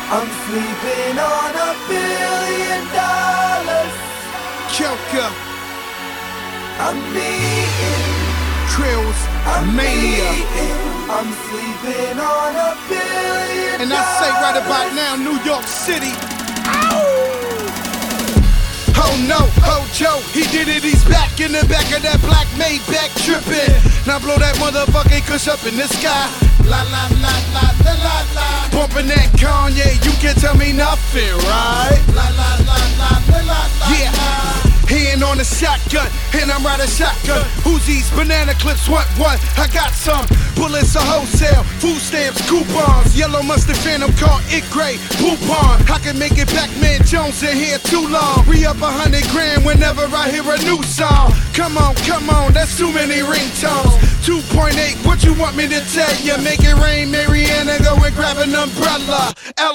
I'm sleeping on $1 billion. Joker, I'm eating. Trills, I'm Mania. eating. I'm sleeping on $1 billion. And I say right about now, New York City. Oh no, Hojo, he did it, he's back in the back of that black Maybach trippin'. Now blow that motherfucking kush up in the sky. La la la la la la la. Bumpin' that Kanye, you can tell me nothing, right? La la la la la la la. Yeah. Hand on the shotgun, and I'm riding shotgun. Uzis, banana clips, what? I got some bullets, a wholesale, food stamps, coupons. Yellow mustard phantom car, it gray, poupon. I can make it back, man, Jones in here too long. Re up 100 grand whenever I hear a new song. Come on, that's too many ringtones. 2.8, what you want me to tell you? Make it rain, Mariana, go and grab an umbrella.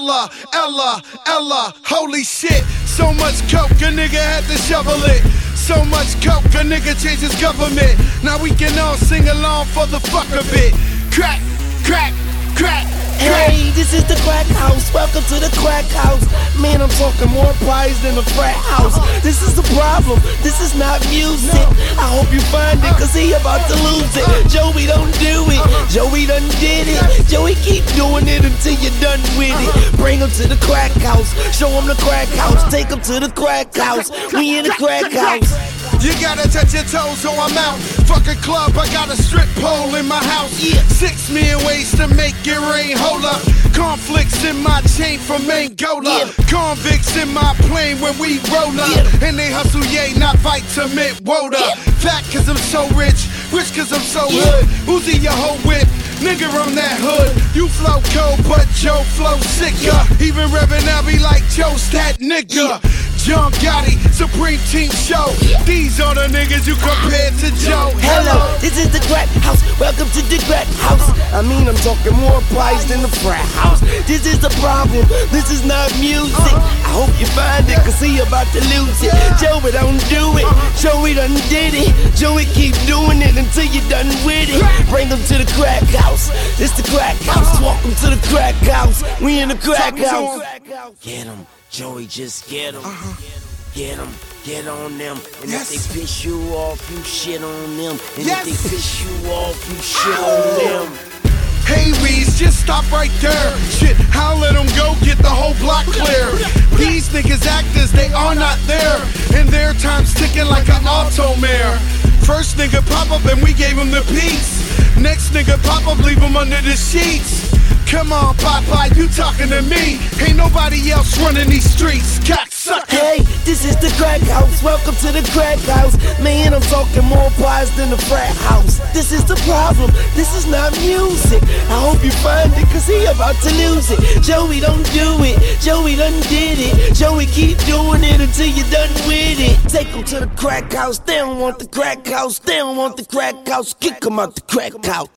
Ella, holy shit. So much coke, a nigga had to shovel it. So much coke, a nigga changed his government. Now we can all sing along for the fuck of it. Crack, crack, crack. Hey, this is the crack house. Welcome to the crack house. Man, I'm talking more pies than a frat house. This is the problem. This is not music. I hope you find it, cause he about to lose it. Joey don't do it. Joey done did it. Joey keep doing it until you're done with it. Bring him to the crack house. Show him the crack house. Take him to the crack house. We in the crack house. You gotta touch your toes or I'm out. Fuck a club, I got a strip pole in my house. 6 million ways to make it rain, hold up. Conflicts in my chain from Angola. Convicts in my plane when we roll up. And they hustle, yay, not vitamin water. Fat cause I'm so rich cause I'm so hood. Uzi your whole whip, nigga I'm that hood. You flow cold, but Joe flow sicker. Even Reverend I be like Joe's that nigga. John Gotti, Supreme Team Show. These are the niggas you compared to Joe. Hello, this is the crack house. Welcome to the crack house. I mean, I'm talking more pies than the frat house. This is the problem. This is not music. I hope you find it, cause he about to lose it. Joey don't do it. Joey done did it. Joey keep doing it until you're done with it. Bring him to the crack house. This the crack house. Welcome to the crack house. We in the crack house. Get him. Joey, just get them. Get them, get on them. And if they piss you off, you shit on them. And if they piss you off, you shit on them. Hey Reese, just stop right there. Shit, I'll let them go, get the whole block clear. These niggas actors, they are not there. And their time's ticking like an auto-mare. First nigga pop up and we gave him the peace. Next nigga pop up, leave him under the sheets. Come on, Popeye, you talking to me. Ain't nobody else running these streets, cocksucker. Hey, this is the crack house. Welcome to the crack house. Man, I'm talking more pies than the frat house. This is the problem. This is not music. I hope you find it, cause he about to lose it. Joey don't do it. Joey done did it. Joey keep doing it until you're done with it. Take him to the crack house. They don't want the crack house. They don't want the crack house. Kick him out the crack house.